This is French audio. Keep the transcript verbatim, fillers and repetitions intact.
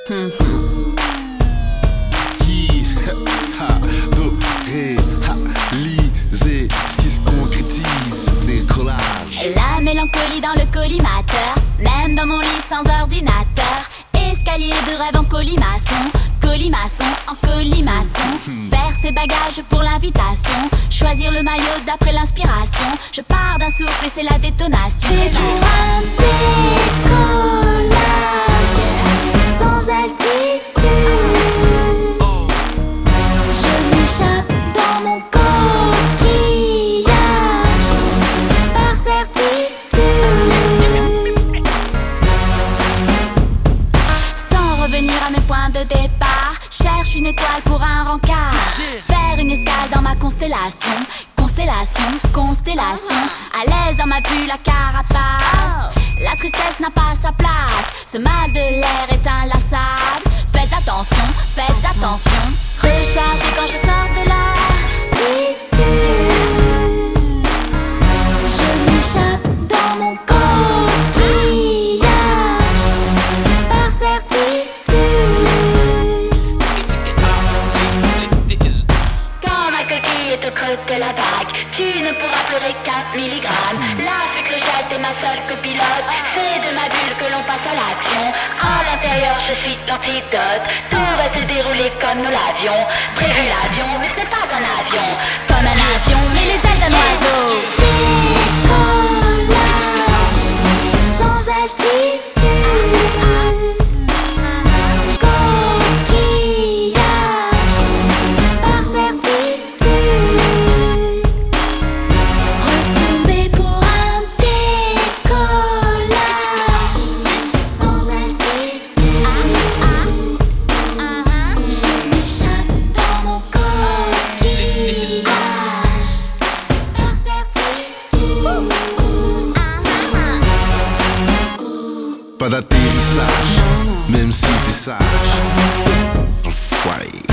Hmm. Qui ha, do, ré, ha, lisez ce qui se concrétise, des collages. La mélancolie dans le collimateur, même dans mon lit sans ordinateur. Escalier de rêve en colimaçon, colimaçon en colimaçon. Faire ses bagages pour l'invitation, choisir le maillot d'après l'inspiration. Je pars d'un souffle et c'est la détonation. Et pour un décollage sans altitude, je m'échappe dans mon coquillage par certitude. Sans revenir à mes points de départ, cherche une étoile pour un rencard. Faire une escale dans ma constellation, constellation, constellation. À l'aise dans ma bulle à carapace, la tristesse n'a pas sa place. Ce mal de l'air est inlassable. Faites attention, faites attention. Rechargez quand je sors de là. Je m'échappe dans mon coquillage par certitude. Quand ma coquille est au creux de la vague, tu ne pourras pleurer qu'un milligramme. La fée clochette est ma seule copilote. C'est de ma bulle que l'on passe à l'action. À l'intérieur je suis l'antidote. Tout va se dérouler comme nous l'avions prévu l'avion, mais ce n'est pas un avion. Comme un avion, mais les ailes d'un oiseau. Décollage sans altitude, coquillage par certitude. Retomber pour un décollage sans altitude. Je m'échappe dans mon coquillage par certitude. Pas d'atterrissage, même si t'es sage. Enfoiré.